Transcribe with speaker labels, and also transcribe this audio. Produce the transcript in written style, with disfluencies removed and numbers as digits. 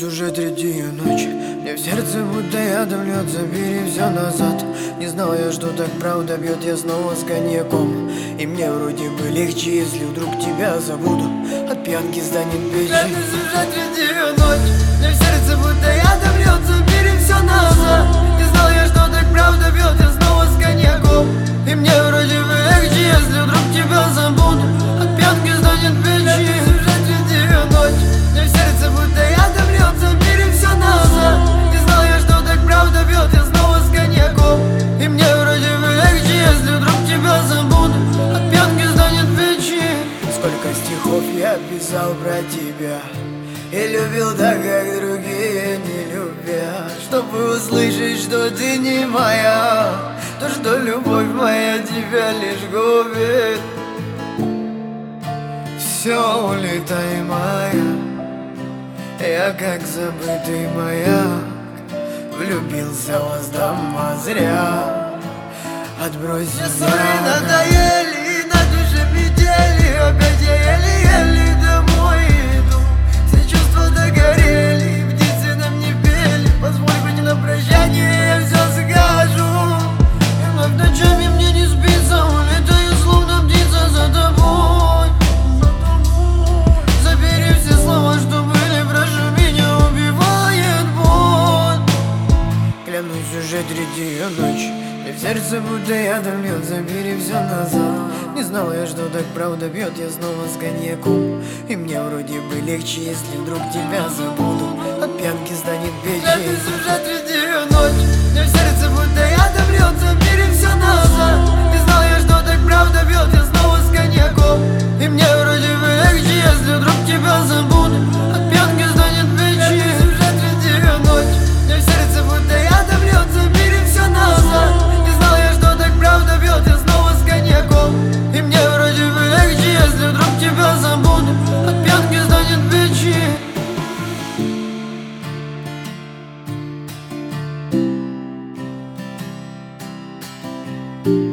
Speaker 1: Клянусь, уже третью ночь. Мне в сердце будто ядом льет, забери все назад. Не знал я, что так правда бьет, я снова с коньяком. И мне вроде бы легче, если вдруг тебя забуду. От пьянки станет печень.
Speaker 2: Клянусь, уже третью ночь. Мне в сердце будто ядом льет, забери все назад. Не знал я, что так правда бьет, я снова с коньяком. И мне вроде бы легче, если вдруг тебя забуду. От пьянки станет печень. Клянусь, уже третью ночь. Мне в сердце будто ядом льет, забери все назад. Не знал я, что так правда бьет, я снова с коньяком. И мне вроде бы легче, если вдруг тебя забуду. От пьянки станет печень.
Speaker 1: Сколько стихов я писал про тебя и любил так, как другие не любят. Чтобы услышать, что ты не моя, то, что любовь моя тебя лишь губит. Все улетай, моя, я как забытый маяк. Влюбился в вас дома зря. Отбрось
Speaker 2: Мне ссоры надоели, и на душе метели. Опять я еле-еле домой иду. Все чувства догорели, птицы нам не пели. Позволь быть на прощание, я все скажу. И вновь ночами мне не спится, улетаю словно птица за тобой. Забери все слова, что были, прошу, меня убивает боль.
Speaker 1: Клянусь, уже третью ночь. И в сердце будто ядом льет, забери все назад. Не знал я, что так правда бьет, я снова с коньяком. И мне вроде бы легче, если вдруг тебя забуду. От пьянки станет печень.
Speaker 2: Клянусь, уже третью ночь. Мне в сердце будто ядом льет, забери все назад. Не знал я, что так правда бьет, я снова с коньяком. И мне вроде бы легче, если вдруг тебя забуду. От пьянки станет печень. Клянусь, уже третью ночь. Мне в сердце будто ядом льет, забери все назад. Не знал я, что так правда бьет, я снова с коньяком. И мне вроде бы легче, если вдруг тебя забуду. От пьянки станет печень.
Speaker 1: Thank